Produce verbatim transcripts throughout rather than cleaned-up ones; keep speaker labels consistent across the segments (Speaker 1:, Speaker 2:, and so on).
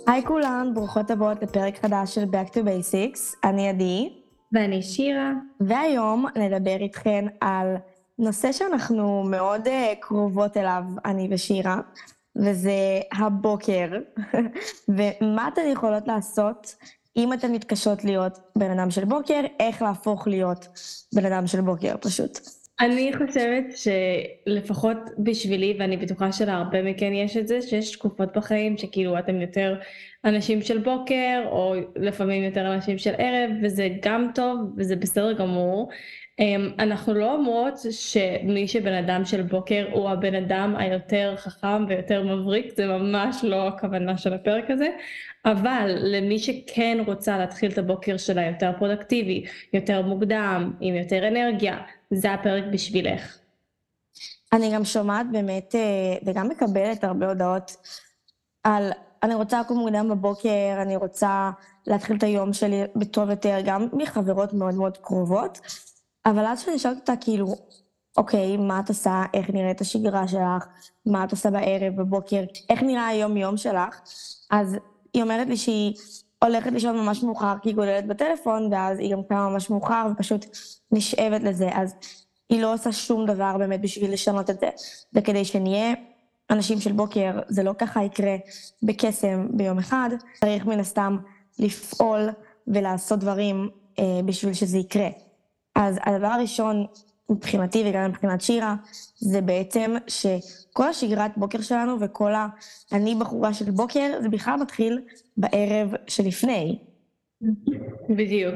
Speaker 1: היי כולן, ברוכות הבאות לפרק חדש של Back to Basics, אני עדי.
Speaker 2: ואני שירה.
Speaker 1: והיום נדבר איתכן על נושא שאנחנו מאוד uh, קרובות אליו, אני ושירה, וזה הבוקר. ומה אתן יכולות לעשות אם אתן מתקשות להיות בן אדם של בוקר, איך להפוך להיות בן אדם של בוקר פשוט.
Speaker 2: אני חושבת שלפחות בשבילי, ואני בטוחה שלהרבה מכן יש את זה, שיש תקופות בחיים שכאילו אתם יותר אנשים של בוקר, או לפעמים יותר אנשים של ערב, וזה גם טוב, וזה בסדר גמור. אנחנו לא אומרות שמי שבן אדם של בוקר הוא הבן אדם היותר חכם ויותר מבריק, זה ממש לא הכוונה של הפרק הזה, אבל למי שכן רוצה להתחיל את הבוקר שלה יותר פרודקטיבי, יותר מוקדם, עם יותר אנרגיה, זה הפרק בשבילך.
Speaker 1: אני גם שומעת באמת, וגם מקבלת הרבה הודעות על, אני רוצה לקום מוקדם בבוקר, אני רוצה להתחיל את היום שלי בטוב יותר, גם מחברות מאוד מאוד קרובות, אבל אז שאני שואלת אותה כאילו, אוקיי, מה את עושה, איך נראית השגרה שלך, מה את עושה בערב, בבוקר, איך נראה היום יום שלך, אז היא אומרת לי שהיא הולכת לישון ממש מאוחר, כי היא גוללת בטלפון, ואז היא גם קמה ממש מאוחר, ופשוט נשאבת לזה, אז היא לא עושה שום דבר באמת בשביל לשנות את זה, וכדי שנהיה אנשים של בוקר, זה לא ככה יקרה בקסם ביום אחד, צריך מן הסתם לפעול ולעשות דברים אה, בשביל שזה יקרה. אז הדבר הראשון מבחינתי וגם מבחינת שירה, זה בעצם שכל השגרת בוקר שלנו וכל ה... אני בחורה של בוקר, זה בכלל מתחיל בערב שלפני.
Speaker 2: בדיוק.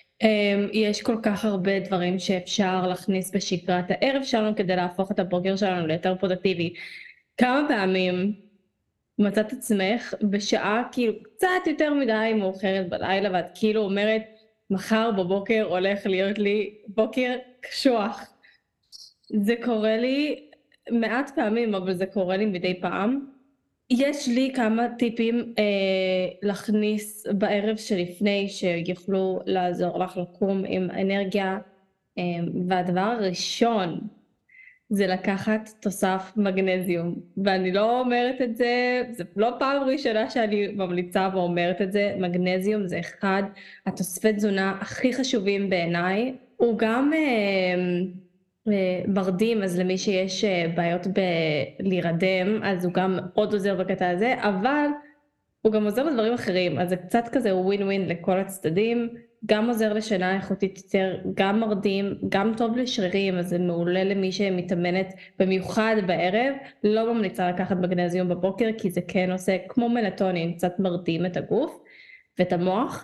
Speaker 2: יש כל כך הרבה דברים שאפשר להכניס בשגרת הערב שלנו כדי להפוך את הבוקר שלנו ליותר פרודקטיבי. כמה פעמים מצאת עצמך בשעה כאילו קצת יותר מדי מאוחרת בלילה, ואת כאילו אומרת, מחר בבוקר הולך להיות לי בוקר קשוח. זה קורה לי מעט פעמים, אבל זה קורה לי מדי פעם. יש לי כמה טיפים אה, להכניס בערב שלפני שיוכלו לעזור לך לקום עם אנרגיה, אה, והדבר הראשון זה לקחת תוסף מגנזיום, ואני לא אומרת את זה, זה לא פעם ראשונה שאני ממליצה ואומרת את זה. מגנזיום זה אחד התוספי תזונה הכי חשובים בעיניי, הוא גם אה, מרדים, אז למי שיש בעיות בלהירדם, אז הוא גם מאוד עוזר בקטע הזה, אבל הוא גם עוזר בדברים אחרים, אז זה קצת כזה ווין ווין לכל הצדדים, גם עוזר לשינה איכותית יותר, גם מרדים, גם טוב לשרירים, אז זה מעולה למי שמתאמנת במיוחד בערב. לא ממליצה לקחת מגנזיום בבוקר, כי זה כן עושה כמו מלטונין, קצת מרדים את הגוף ואת המוח,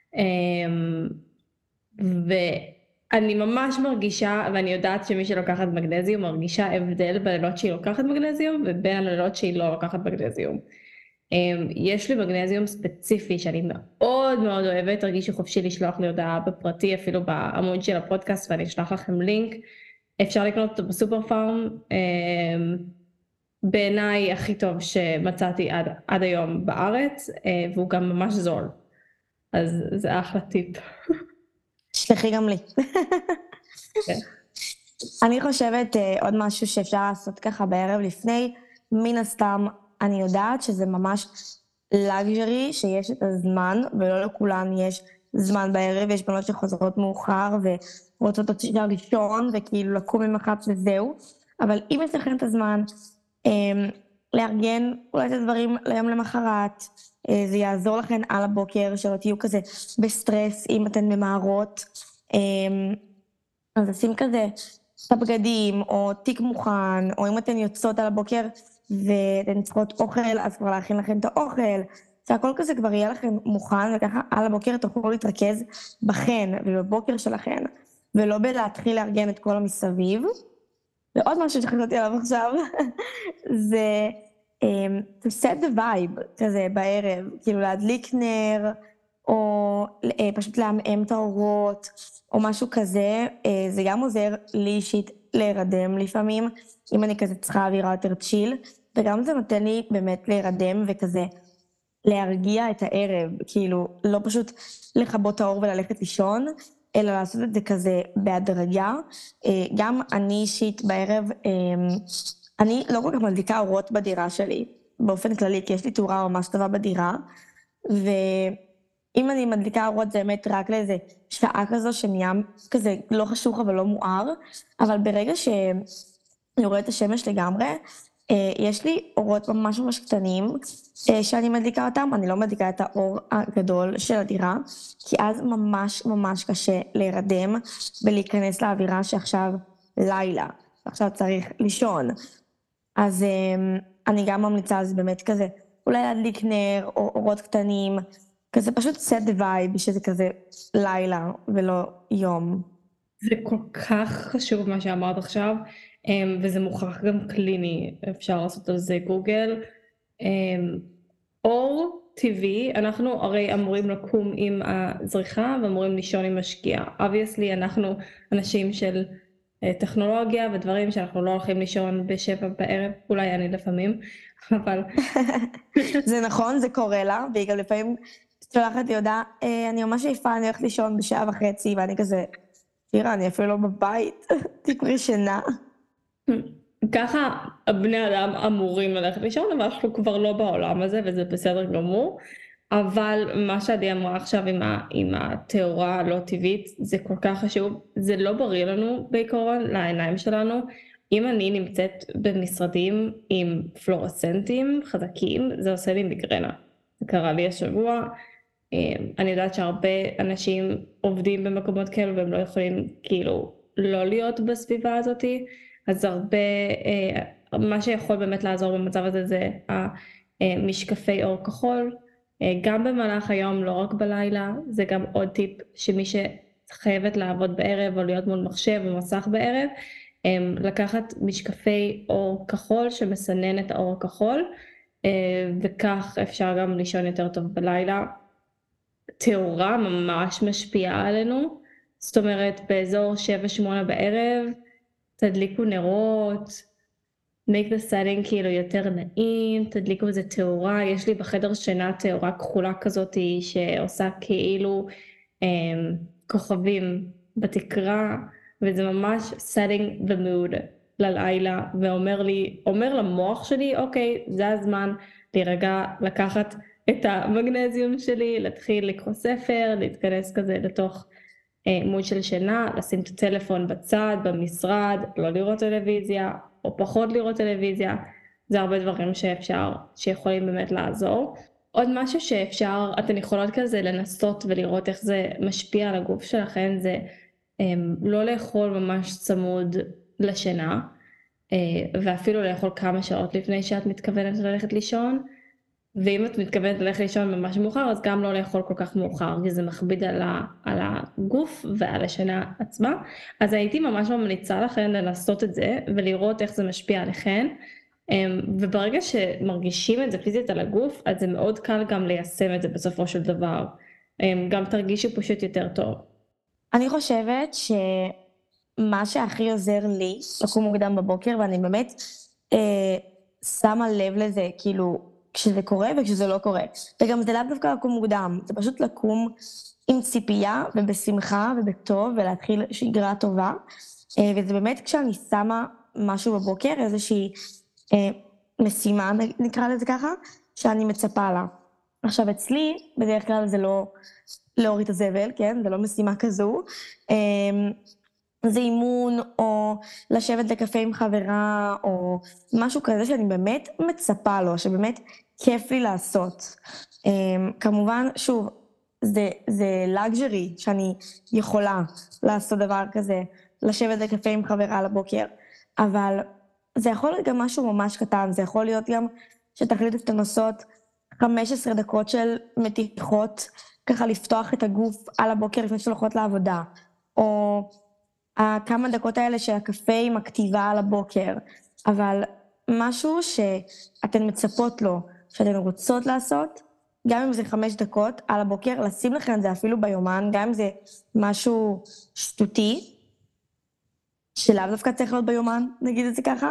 Speaker 2: ו... אני ממש מרגישה, ואני יודעת שמי שלוקחת מגנזיום מרגישה הבדל בלילות שהיא לוקחת מגנזיום ובין הלילות שהיא לא לוקחת מגנזיום. יש לי מגנזיום ספציפי שאני מאוד מאוד אוהבת, תרגישי חופשי לשלוח לי הודעה בפרטי, אפילו בעמוד של הפודקאסט, ואני אשלח לכם לינק. אפשר לקנות אותו בסופר פארם, בעיניי הכי טוב שמצאתי עד, עד היום בארץ, והוא גם ממש זול. אז זה אחלה טיפ.
Speaker 1: שלחי גם לי. אני חושבת עוד משהו שאפשר לעשות ככה בערב לפני, מן הסתם אני יודעת שזה ממש לג'רי שיש את הזמן, ולא לכולן יש זמן בערב, יש בנות שחוזרות מאוחר ורוצות עוד שישה ראשון וכאילו לקום עם אחת וזהו, אבל אם יש לכם את הזמן לארגן אולי את הדברים ליום למחרת, זה יעזור לכם על הבוקר, שלא תהיו כזה בסטרס אם אתן ממהרות, אז עושים כזה את הבגדים או תיק מוכן, או אם אתן יוצאות על הבוקר ואתן צריכות אוכל, אז כבר להכין לכם את האוכל, שהכל כזה כבר יהיה לכם מוכן, וככה על הבוקר תוכלו להתרכז בכן ובבוקר שלכן, ולא בלהתחיל לארגן את כל המסביב. ועוד משהו שחזרתי עליו עכשיו, זה um, to set the vibe כזה בערב, כאילו להדליק נר, או uh, פשוט להמאם את האורות, או משהו כזה, uh, זה גם עוזר לי אישית להירדם לפעמים, אם אני כזה צריכה אווירה יותר צ'יל, וגם זה נותן לי באמת להירדם וכזה להרגיע את הערב, כאילו לא פשוט לכבות האור וללכת לישון, אלא לעשות את זה כזה בהדרגה. גם אני אישית בערב, אני לא כל כך מדליקה אורות בדירה שלי, באופן כללי, כי יש לי תאורה ממש טובה בדירה, ואם אני מדליקה אורות זה באמת רק לאיזה שעה כזו שנהיה כזה לא חשוך אבל לא מואר, אבל ברגע שאני רואה את השמש לגמרי, אה, יש לי אורות ממש ממש קטנים אה, שאני מדליקה אותם, אני לא מדליקה את האור הגדול של הדירה, כי אז ממש ממש קשה להירדם ולהיכנס לאווירה שעכשיו לילה, עכשיו צריך לישון. אז אה, אני גם ממליצה על זה באמת כזה, אולי להדליק נר או אורות קטנים, כזה פשוט set the vibe שזה כזה לילה ולא יום.
Speaker 2: זה כל כך חשוב מה שאמרת עכשיו, אמ, וזה מוכח גם קליני, אפשר לעשות על זה גוגל. אמ, אור טבעי, אנחנו הרי אמורים לקום עם הזריחה ואמורים לישון עם השקיעה. obviously אנחנו אנשים של אה, טכנולוגיה ודברים שאנחנו לא הולכים לישון בשבע בערב, אולי אני לפעמים, אבל
Speaker 1: זה נכון, זה קורה לה, והיא גם לפעמים שולחת לי הודעה, "אה, אני ממש עייפה, אני הולכת לישון בשעה וחצי", ואני כזה, תראה, אני אפילו לא בבית, תקראי שינה.
Speaker 2: ככה הבני אדם אמורים ללכת לישון, אבל אנחנו כבר לא בעולם הזה וזה בסדר גמור. אבל מה שעדי אמרה עכשיו עם, ה, עם התאורה הלא טבעית, זה כל כך חשוב, זה לא בריא לנו בעיקרון, לעיניים שלנו. אם אני נמצאת במשרדים עם פלורסנטים חזקים, זה עושה לי מיגרנה. זה קרה לי השבוע. אני יודעת שהרבה אנשים עובדים במקומות כאלו והם לא יכולים כאילו לא להיות בסביבה הזאת, אז הרבה, מה שיכול באמת לעזור במצב הזה זה המשקפי אור כחול, גם במהלך היום, לא רק בלילה. זה גם עוד טיפ שמי שחייבת לעבוד בערב או להיות מול מחשב או מסך בערב, לקחת משקפי אור כחול שמסנן את האור הכחול, וכך אפשר גם לישון יותר טוב בלילה. תאורה ממש משפיעה עלינו, זאת אומרת באזור שבע שמונה בערב, תדליקו נרות, make the setting כאילו יותר נעים, תדליקו איזה תאורה. יש לי בחדר שינה תאורה כחולה כזאת שעושה כאילו um, כוכבים בתקרה, וזה ממש setting the mood ללילה, ואומר לי, אומר למוח שלי, אוקיי, זה הזמן להירגע, לקחת את המגנזיום שלי, להתחיל לקרוא ספר, להתכנס כזה לתוך אה, מוד של שינה, לשים את הטלפון בצד, במשרד, לא לראות טלוויזיה, או פחות לראות טלוויזיה. זה הרבה דברים שאפשר, שיכולים באמת לעזור. עוד משהו שאפשר, אתן יכולות כזה לנסות ולראות איך זה משפיע על הגוף שלכם, זה אה, לא לאכול ממש צמוד לשינה, אה, ואפילו לאכול כמה שעות לפני שאת מתכוונת ללכת לישון. ואם את מתכוונת ללכת לישון ממש מאוחר, אז גם לא לאכול כל כך מאוחר, כי זה מכביד על, ה, על הגוף ועל השינה עצמה. אז הייתי ממש ממליצה לכן לנסות את זה, ולראות איך זה משפיע עליכן. וברגע שמרגישים את זה פיזית על הגוף, אז זה מאוד קל גם ליישם את זה בסופו של דבר. גם תרגישו פשוט יותר טוב.
Speaker 1: אני חושבת שמה שהכי עוזר לי לקום מוקדם בבוקר, ואני באמת אה, שמה לב לזה, כאילו, כשזה קורה וכשזה לא קורה. וגם זה לאו דווקא לקום מוקדם, זה פשוט לקום עם ציפייה ובשמחה ובטוב ולהתחיל שגרה טובה. וזה באמת כשאני שמה משהו בבוקר, איזושהי אה, משימה, נקרא לזה ככה, שאני מצפה לה. עכשיו אצלי, בדרך כלל זה לא להוריד את הזבל, כן? זה לא משימה כזו. אה, זה אימון, או לשבת לקפה עם חברה, או משהו כזה שאני באמת מצפה לו, שבאמת כיף לי לעשות. כמובן, שוב, זה, זה לג'רי שאני יכולה לעשות דבר כזה, לשבת לקפה עם חברה לבוקר, אבל זה יכול להיות גם משהו ממש קטן, זה יכול להיות גם שתחליטו שאתם עושות חמש עשרה דקות של מתיחות, ככה לפתוח את הגוף על הבוקר לפני שהולכות לעבודה, או כמה דקות האלה של הקפה עם הכתיבה על הבוקר, אבל משהו שאתן מצפות לו, שאתן רוצות לעשות, גם אם זה חמש דקות על הבוקר, לשים לכם את זה אפילו ביומן, גם אם זה משהו שטותי, שלאו דווקא צריך להיות ביומן, נגיד את זה ככה,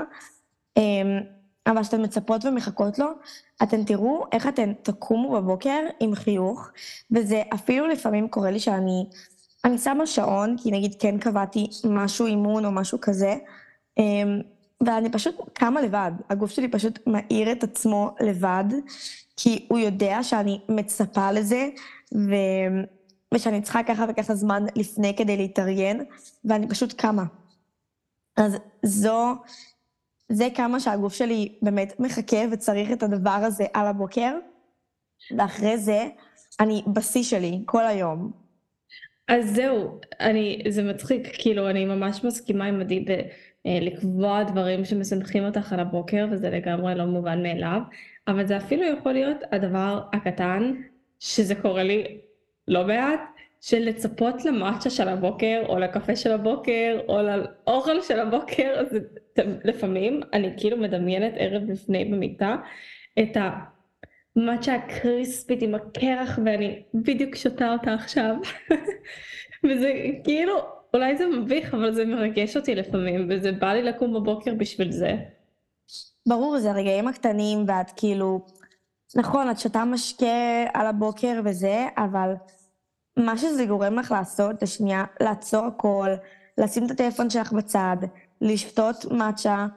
Speaker 1: אבל שאתן מצפות ומחכות לו, אתן תראו איך אתן תקומו בבוקר עם חיוך, וזה אפילו לפעמים קורה לי שאני אני שמה שעון, כי נגיד כן קבעתי משהו אימון או משהו כזה, ואני פשוט קמה לבד, הגוף שלי פשוט מעיר את עצמו לבד, כי הוא יודע שאני מצפה לזה, ו... ושאני צריכה ככה וככה זמן לפני כדי להתארגן, ואני פשוט קמה. אז זו, זה כמה שהגוף שלי באמת מחכה וצריך את הדבר הזה על הבוקר, ואחרי זה אני בשיא שלי כל היום.
Speaker 2: אז זהו, אני, זה מצחיק, כאילו, אני ממש מסכימה עם עדי בלקבוע דברים שמשמחים אותך על הבוקר, וזה לגמרי לא מובן מאליו, אבל זה אפילו יכול להיות הדבר הקטן, שזה קורה לי לא מעט, של לצפות למאצ'ה של הבוקר, או לקפה של הבוקר, או לאוכל של הבוקר, אז לפעמים אני כאילו מדמיינת ערב לפני במיטה, את ה... מאצ'ה הקריספית עם הקרח, ואני בדיוק שותה אותה עכשיו. וזה כאילו, אולי זה מביך, אבל זה מרגש אותי לפעמים, וזה בא לי לקום בבוקר בשביל זה.
Speaker 1: ברור, זה הרגעים הקטנים, ואת כאילו, נכון, את שותה משקה על הבוקר וזה, אבל מה שזה גורם לך לעשות, זה שנייה לעצור הכל, לשים את הטלפון שלך בצד, לשתות מאצ'ה,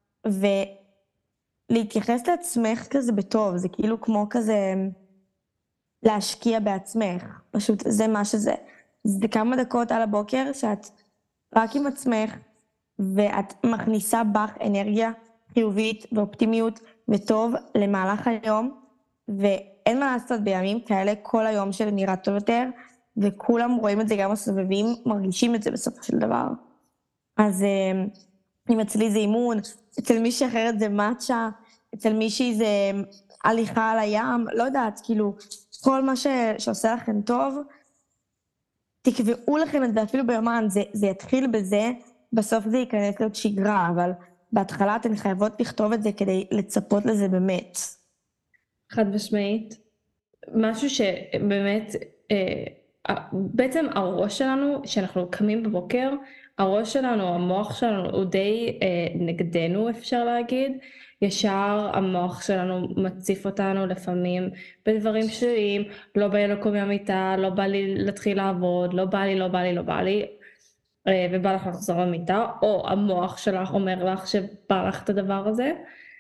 Speaker 1: ולהתייחס לעצמך כזה בטוב, זה כאילו כמו כזה להשקיע בעצמך, פשוט זה מה שזה. זה כמה דקות על הבוקר שאת רק עם עצמך, ואת מכניסה בך אנרגיה חיובית ואופטימיות וטוב למהלך היום, ואין מה לעשות בימים כאלה, כל היום שלי נראה טוב יותר, וכולם רואים את זה, גם הסובבים מרגישים את זה בסופו של דבר. אז אם אצלי זה אימון, אצל מישהי אחרת זה מאצ'ה, אצל מישהי זה הליכה על הים, לא יודעת, כאילו, כל מה ש... שעושה לכם טוב, תקבעו לכם את זה אפילו ביומן, זה, זה יתחיל בזה, בסוף זה ייכנס להיות שגרה, אבל בהתחלה אתן חייבות לכתוב את זה כדי לצפות לזה באמת.
Speaker 2: חד משמעית. משהו שבאמת, אה, בעצם הראש שלנו, שאנחנו קמים בבוקר, הראש שלנו, המוח שלנו הוא די אה, נגדנו, אפשר להגיד. ישר המוח שלנו מציף אותנו לפעמים בדברים שליים, לא בא לי לקום מהמיטה, לא בא לי להתחיל לעבוד, לא בא לי, לא בא לי, לא בא לי, אה, ובא לך לחזור למיטה, או המוח שלך אומר לך שבא לך את הדבר הזה.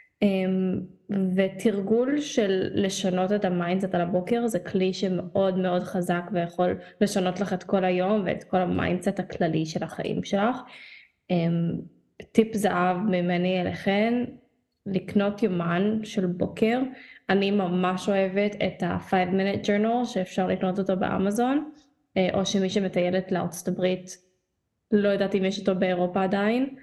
Speaker 2: ותרגול של לשנות את המיינדסט על הבוקר זה כלי שמאוד מאוד חזק ויכול לשנות לך את כל היום ואת כל המיינדסט הכללי של החיים שלך. טיפ זהב ממני אליכן, לקנות יומן של בוקר. אני ממש אוהבת את ה-five minute journal שאפשר לקנות אותו באמזון, או שמי שמטיילת לארצות הברית, לא יודעת אם יש אותו באירופה עדיין,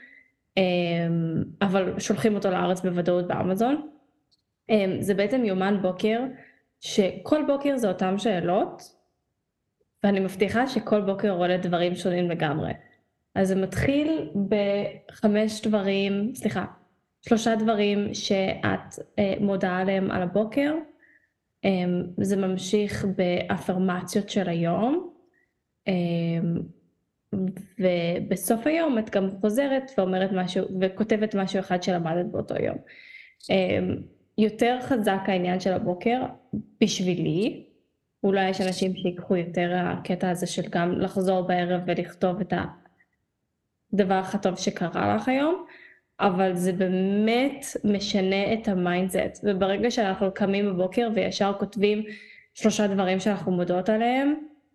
Speaker 2: אבל שולחים אותו לארץ בוודאות באמזון. זה בעצם יומן בוקר, שכל בוקר זה אותם שאלות, ואני מבטיחה שכל בוקר עולה דברים שונים לגמרי. אז זה מתחיל בחמש דברים, סליחה, שלושה דברים שאת מודעה עליהם על הבוקר, זה ממשיך באפרמציות של היום, ובסוף היום את גם חוזרת ואומרת משהו, וכותבת משהו אחד שלמדת באותו יום. יותר חזק העניין של הבוקר בשבילי, אולי יש אנשים שיקחו יותר הקטע הזה של גם לחזור בערב ולכתוב את הדבר הכי שקרה לך היום, אבל זה באמת משנה את המיינדסט, וברגע שאנחנו קמים בבוקר וישר כותבים שלושה דברים שאנחנו מודעות עליהם,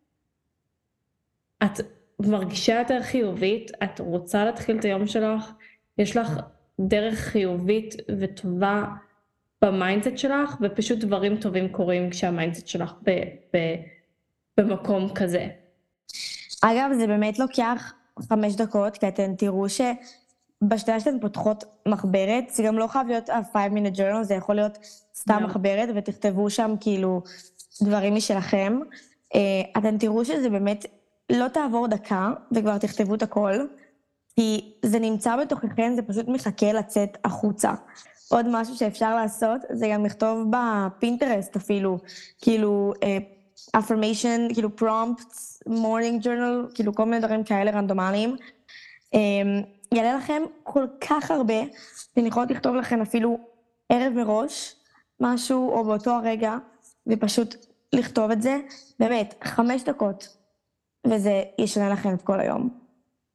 Speaker 2: את מרגישה יותר חיובית, את רוצה להתחיל את היום שלך, יש לך דרך חיובית וטובה במיינדסט שלך, ופשוט דברים טובים קורים כשהמיינדסט שלך ב- ב- במקום כזה.
Speaker 1: אגב, זה באמת לוקח חמש דקות, כי אתן תראו שבשנייה שאתן פותחות מחברת, זה גם לא חייב להיות ה-five minute journal, זה יכול להיות סתם
Speaker 2: Yeah.
Speaker 1: מחברת, ותכתבו שם כאילו דברים משלכם. אתן תראו שזה באמת לא תעבור דקה, וכבר תכתבו את הכל, כי זה נמצא בתוככן, זה פשוט מחכה לצאת החוצה. עוד משהו שאפשר לעשות, זה גם לכתוב בפינטרסט אפילו, כאילו, affirmation, כאילו prompts, morning journal, כאילו כל מיני דברים כאלה רנדומליים. יעלה לכם כל כך הרבה, אתם יכולות לכתוב לכם אפילו ערב מראש, משהו או באותו הרגע, ופשוט לכתוב את זה, באמת, חמש דקות, וזה ישנה לכם את כל היום.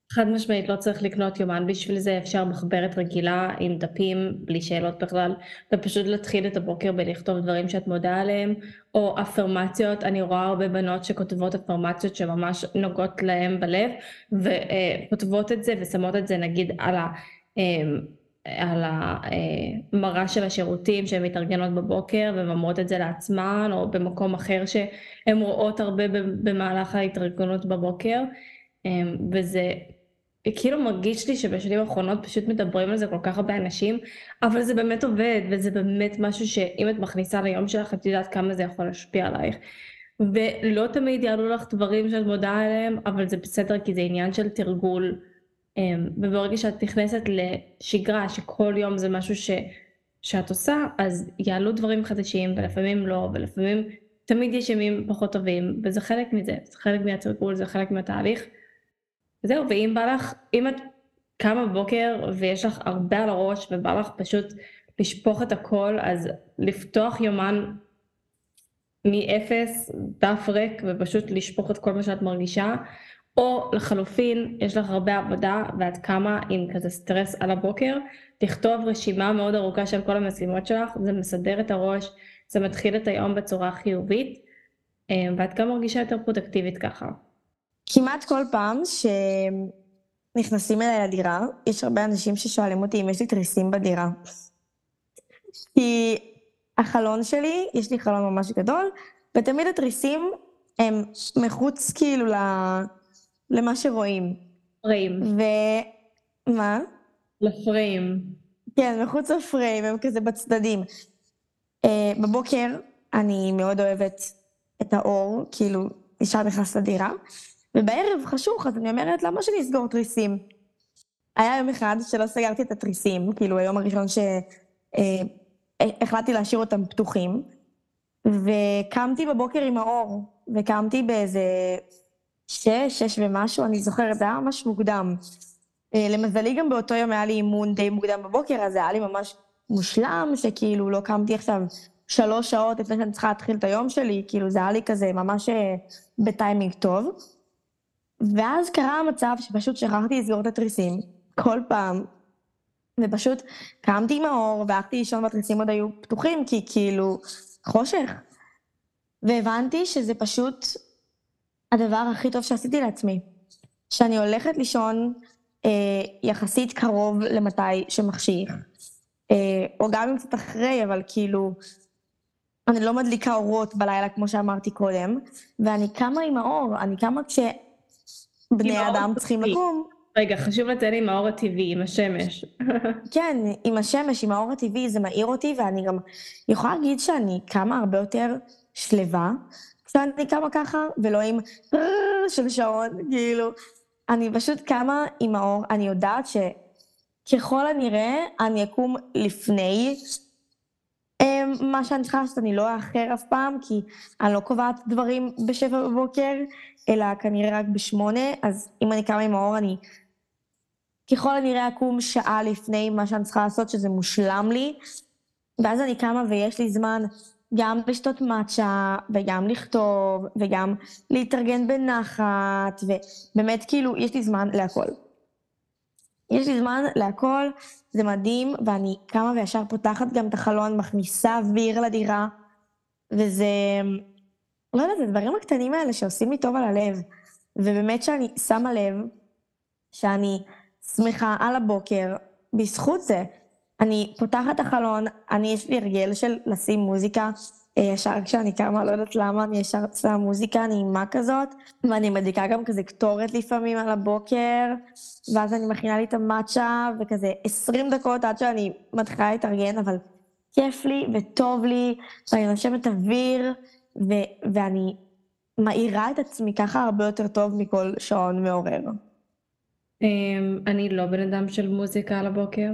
Speaker 2: חד משמעית, לא צריך לקנות יומן בשביל זה, אפשר מחברת רגילה עם דפים, בלי שאלות בכלל, ופשוט להתחיל את הבוקר בלכתוב דברים שאת מודה עליהם, או אפרמציות. אני רואה הרבה בנות שכותבות אפרמציות שממש נוגעות להם בלב, וכותבות את זה ושמות את זה נגיד על ה... על המראה של השירותים שהן מתארגנות בבוקר ומאמרות את זה לעצמן, או במקום אחר שהן רואות הרבה במהלך ההתארגנות בבוקר, וזה כאילו מרגיש לי שבשנים האחרונות פשוט מדברים על זה כל כך הרבה אנשים, אבל זה באמת עובד, וזה באמת משהו שאם את מכניסה ליום שלך, את יודעת כמה זה יכול להשפיע עלייך. ולא תמיד יעלו לך דברים שאת מודעה עליהם, אבל זה בסדר, כי זה עניין של תרגול. וברגע שאת נכנסת לשגרה, שכל יום זה משהו ש... שאת עושה, אז יעלו דברים חדשים, ולפעמים לא, ולפעמים תמיד יש ימים פחות טובים, וזה חלק מזה, זה חלק מהתרגול, זה חלק מהתהליך. זהו, ואם בא לך, אם את קמה בבוקר ויש לך הרבה על הראש ובא לך פשוט לשפוך את הכל, אז לפתוח יומן מאפס, דף ריק, ופשוט לשפוך את כל מה שאת מרגישה, או לחלופין, יש לך הרבה עבודה ואת קמה עם כזה סטרס על הבוקר, תכתוב רשימה מאוד ארוכה של כל המשימות שלך, זה מסדר את הראש, זה מתחיל את היום בצורה חיובית, ואת גם מרגישה יותר פרודקטיבית ככה.
Speaker 1: כמעט כל פעם שנכנסים אליי לדירה, יש הרבה אנשים ששואלים אותי אם יש לי תריסים בדירה. כי החלון שלי, יש לי חלון ממש גדול, ותמיד התריסים הם מחוץ כאילו למה שרואים.
Speaker 2: פריים.
Speaker 1: ומה?
Speaker 2: לפריים.
Speaker 1: כן, מחוץ לפריים, הם כזה בצדדים. בבוקר אני מאוד אוהבת את האור, כאילו נשאר נכנס לדירה, ובערב חשוך, אז אני אומרת, למה שאני אסגור תריסים? היה יום אחד שלא סגרתי את התריסים, כאילו היום הראשון שהחלטתי להשאיר אותם פתוחים, וקמתי בבוקר עם האור, וקמתי באיזה שש, שש ומשהו, אני זוכרת, זה היה ממש מוקדם. למזלי גם באותו יום היה לי אימון די מוקדם בבוקר, אז זה היה לי ממש מושלם, שכאילו לא קמתי עכשיו שלוש שעות לפני שאני צריכה להתחיל את היום שלי, כאילו זה היה לי כזה ממש בטיימינג טוב. ואז קרה המצב שפשוט שכחתי לסגור את התריסים, כל פעם, ופשוט קמתי עם האור, והלכתי לישון והתריסים עוד היו פתוחים, כי כאילו חושך. והבנתי שזה פשוט הדבר הכי טוב שעשיתי לעצמי. שאני הולכת לישון אה, יחסית קרוב למתי שמחשיך, אה, או גם אם קצת אחרי, אבל כאילו, אני לא מדליקה אורות בלילה כמו שאמרתי קודם, ואני קמה עם האור, אני קמה כשבני אדם צריכים לקום.
Speaker 2: רגע, חשוב לציין עם האור הטבעי, עם השמש.
Speaker 1: כן, עם השמש, עם האור הטבעי, זה מאיר אותי, ואני גם יכולה להגיד שאני קמה הרבה יותר שלווה, כשאני קמה ככה, ולא עם של שעון, כאילו, אני פשוט קמה עם האור, אני יודעת שככל הנראה אני אקום לפני מה שאני צריכה לעשות, אני לא אאחר אף פעם, כי אני לא קובעת דברים בשבע בבוקר, אלא כנראה רק בשמונה, אז אם אני קמה עם האור, אני ככל הנראה אקום שעה לפני מה שאני צריכה לעשות, שזה מושלם לי, ואז אני קמה ויש לי זמן גם לשתות מצ'ה, וגם לכתוב, וגם להתארגן בנחת, ובאמת כאילו יש לי זמן להכל. יש לי זמן להכל, זה מדהים, ואני קמה וישר פותחת גם את החלון, מכניסה אוויר לדירה, וזה, לא יודעת, זה דברים הקטנים האלה שעושים לי טוב על הלב, ובאמת שאני שמה לב, שאני שמחה על הבוקר, בזכות זה, אני פותחת את החלון, אני יש לי הרגל של לשים מוזיקה, ישר כשאני קמה, לא יודעת למה, אני ישר שמה מוזיקה נעימה כזאת, ואני מדליקה גם כזה קטורת לפעמים על הבוקר, ואז אני מכינה לי את המאצ'ה, וכזה עשרים דקות עד שאני מתחילה להתארגן, אבל כיף לי וטוב לי, ואני נושמת אוויר, ו- ואני מאירה את עצמי ככה הרבה יותר טוב מכל שעון מעורר.
Speaker 2: אני לא בן אדם של מוזיקה על הבוקר.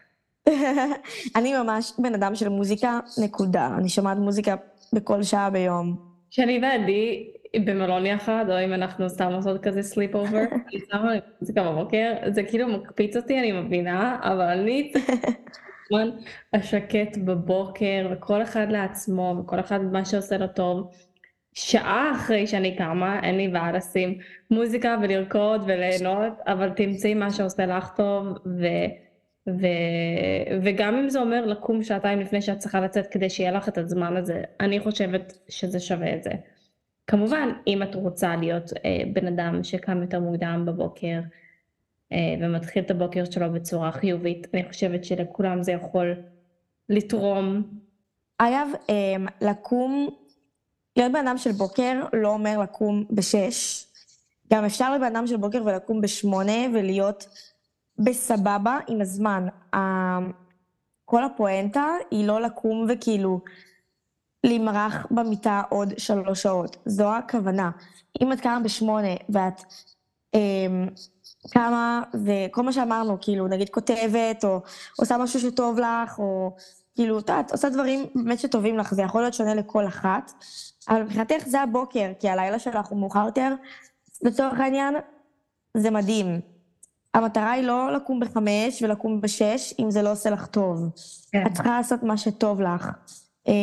Speaker 1: אני ממש בן אדם של מוזיקה, נקודה. אני שומעת מוזיקה בכל שעה ביום.
Speaker 2: שאני ועדי במלון יחד, או אם אנחנו סתם עושות כזה סליפ אובר, אני שמה מוזיקה בבוקר, זה כאילו מקפיץ אותי, אני מבינה, אבל אני זמן השקט בבוקר, וכל אחד לעצמו, וכל אחד מה שעושה לו טוב, שעה אחרי שאני קמה, אין לי בעיה לשים מוזיקה ולרקוד וליהנות, אבל תמצאי מה שעושה לך טוב, ו, ו, וגם אם זה אומר לקום שעתיים לפני שאת צריכה לצאת כדי שיהיה לך את הזמן הזה, אני חושבת שזה שווה את זה. כמובן, אם את רוצה להיות אה, בן אדם שקם יותר מוקדם בבוקר, אה, ומתחיל את הבוקר שלו בצורה חיובית, אני חושבת שלכולם זה יכול לתרום.
Speaker 1: אגב, אמ, לקום, להיות בן אדם של בוקר לא אומר לקום בשש. גם אפשר להיות בן אדם של בוקר ולקום בשמונה ולהיות בסבבה עם הזמן. ה- כל הפואנטה היא לא לקום וכאילו להימרח במיטה עוד שלוש שעות. זו הכוונה. אם את קמה בשמונה ואת אמ, קמה וכל מה שאמרנו, כאילו נגיד כותבת או עושה משהו שטוב לך, או כאילו, את יודעת, עושה דברים באמת שטובים לך, זה יכול להיות שונה לכל אחת, אבל מבחינתך זה הבוקר, כי הלילה שלך הוא מאוחר יותר, לצורך העניין, זה מדהים. המטרה היא לא לקום בחמש ולקום בשש, אם זה לא עושה לך טוב.
Speaker 2: כן.
Speaker 1: את צריכה לעשות מה שטוב לך. אמ,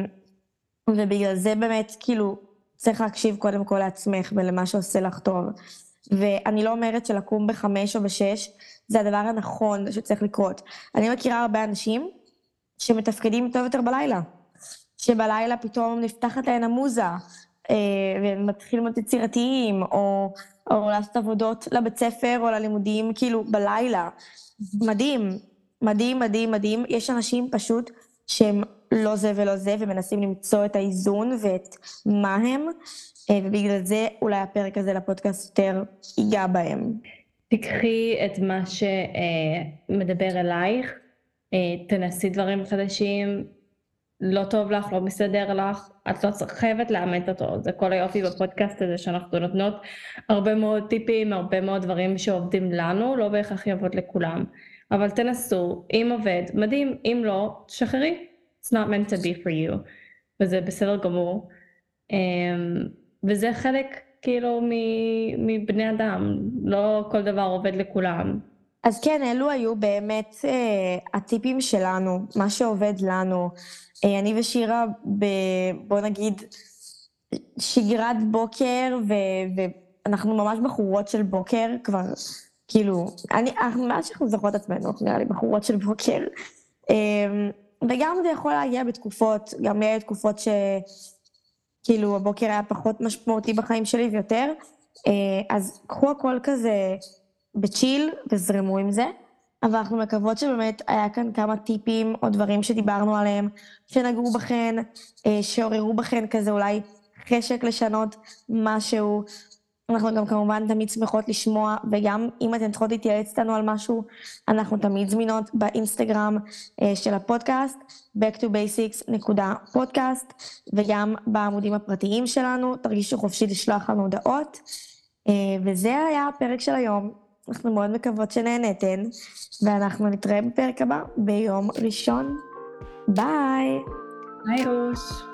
Speaker 1: ובגלל זה באמת, כאילו, צריך להקשיב קודם כל לעצמך ולמה שעושה לך טוב. ואני לא אומרת שלקום בחמש או בשש, זה הדבר הנכון שצריך לקרות. אני מכירה הרבה אנשים שמתפקדים טוב יותר בלילה. שבלילה פתאום נפתחת להן המוזה, אה, והם מתחילים להיות יצירתיים, או, או לעשות עבודות לבית ספר או ללימודים, כאילו בלילה. מדהים, מדהים, מדהים, מדהים. יש אנשים פשוט שהם לא זה ולא זה, ומנסים למצוא את האיזון ואת מה הם, אה, ובגלל זה אולי הפרק הזה לפודקאסט יותר ייגע בהם.
Speaker 2: תקחי את מה שמדבר אלייך, אה, תנסי דברים חדשים, לא טוב לך, לא מסדר לך, את לא חייבת לאמת אותו, זה כל היופי בפודקאסט הזה שאנחנו נותנות הרבה מאוד טיפים, הרבה מאוד דברים שעובדים לנו, לא בהכרח יעבוד לכולם, אבל תנסו, אם עובד, מדהים, אם לא, שחררי, it's not meant to be for you, וזה בסדר גמור, אמ, וזה חלק כאילו מ- מבני אדם, לא כל דבר עובד לכולם.
Speaker 1: אז כן, אלו היו באמת אה, הטיפים שלנו, מה שעובד לנו. אה, אני ושירה, ב, בוא נגיד, שגרת בוקר, ו- ואנחנו ממש בחורות של בוקר, כבר, כאילו, אני, אנחנו, מאז שאנחנו זוכרות עצמנו, אנחנו נראה לי בחורות של בוקר. אה, וגם זה יכול להגיע בתקופות, גם היה תקופות שכאילו הבוקר היה פחות משמעותי בחיים שלי ויותר, אה, אז קחו הכל כזה בצ'יל וזרמו עם זה, אבל אנחנו מקוות שבאמת היה כאן כמה טיפים או דברים שדיברנו עליהם, שנגעו בכן, אה, שעוררו בכן כזה אולי חשק לשנות משהו. אנחנו גם כמובן תמיד שמחות לשמוע, וגם אם אתן צריכות להתייעץ איתנו על משהו, אנחנו תמיד זמינות באינסטגרם אה, של הפודקאסט, back to basics נקודה פודקאסט, וגם בעמודים הפרטיים שלנו, תרגישו חופשי לשלוח לנו הודעות. אה, וזה היה הפרק של היום. אנחנו מאוד מקוות שנהנתן, ואנחנו נתראה בפרק הבא ביום ראשון. ביי!
Speaker 2: היי רוש.